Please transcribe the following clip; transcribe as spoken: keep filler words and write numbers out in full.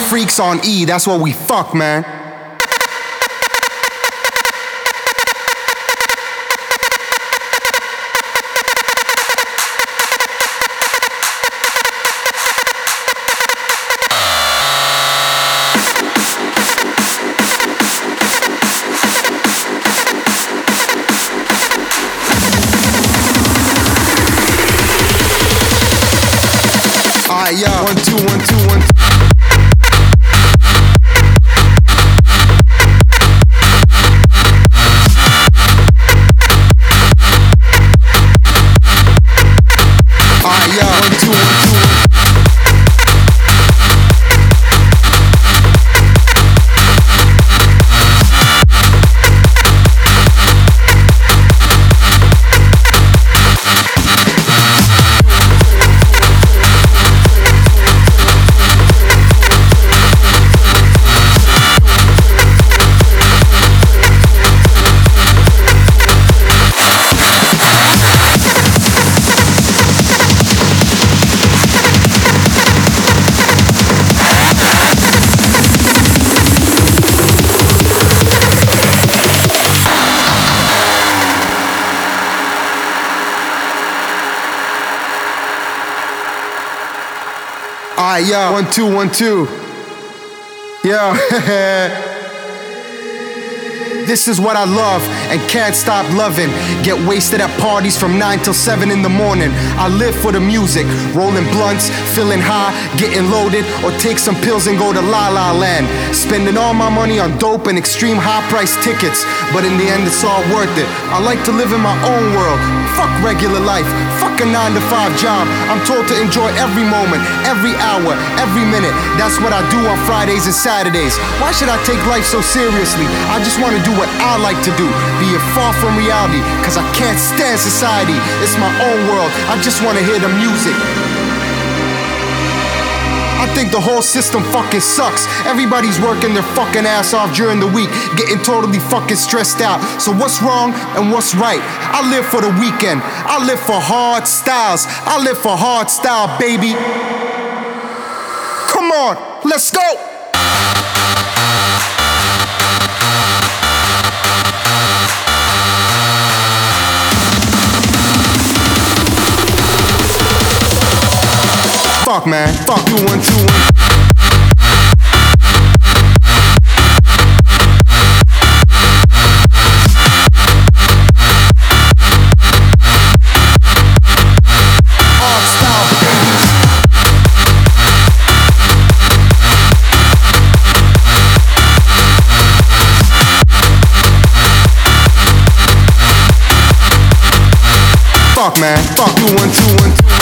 freaks on E, that's what we fuck, man. Alright, yeah, one, two, one, two, one, two. Alright, yeah, one, two, one, two, one. Alright, yeah, one, two, one, two. Yeah. This is what I love and can't stop loving. Get wasted at parties from nine till seven in the morning. I live for the music, rolling blunts, feeling high, getting loaded, or take some pills and go to La La Land. Spending all my money on dope and extreme high price tickets, but in the end it's all worth it. I like to live in my own world. Fuck regular life, fuck a nine to five job. I'm told to enjoy every moment, every hour, every minute. That's what I do on Fridays and Saturdays. Why should I take life so seriously? I just want to do what I like to do, be it far from reality, cause I can't stand society. It's my own world, I just want to hear the music. I think the whole system fucking sucks. Everybody's working their fucking ass off during the week, getting totally fucking stressed out. So what's wrong and what's right? I live for the weekend, I live for hard styles, I live for hard style, baby. Come on, let's go. Fuck, man. Fuck you, one, two, one. Art style, baby. Fuck, man. Fuck you, one, two, one, two.